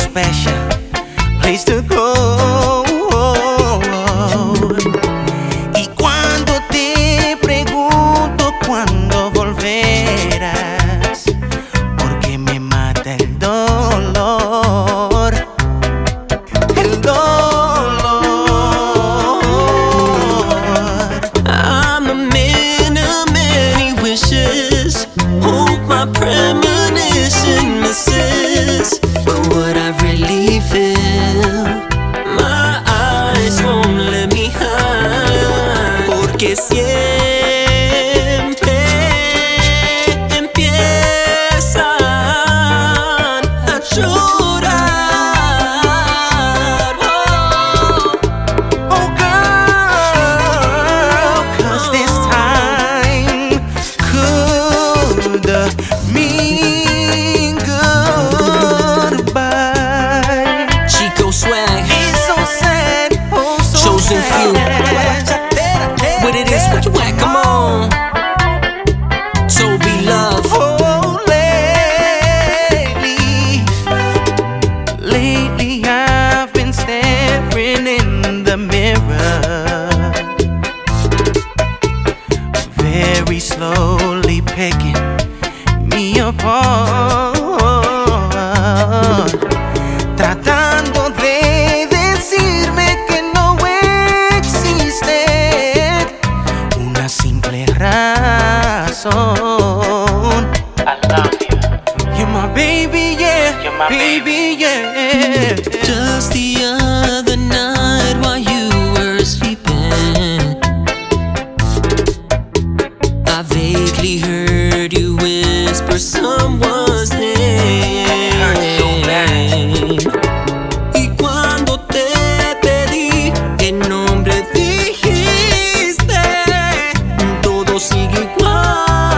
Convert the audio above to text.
special place to go. Y cuando te pregunto cuándo volverás, porque me mata el dolor, el dolor. I'm a man of many wishes, hope my premonition misses. But what I really feel, my eyes won't let me hide. Porque siempre empiezan a llorar. Oh girl, 'cause this time could mean goodbye. Chico swag, It's so sad, oh so chosen few. sad. What it is, what you at? Come on. Toby Love. Oh, lately I've been staring in the mirror, very slowly picking me apart, tratando de decirme que no existe una simple razón. I love you. You're my baby, yeah. You're my baby, yeah. Just the other night while you were sleeping, I vaguely heard you whisper someone's name. Hurt so bad. Y cuando te pedí el nombre dijiste, todo sigue igual.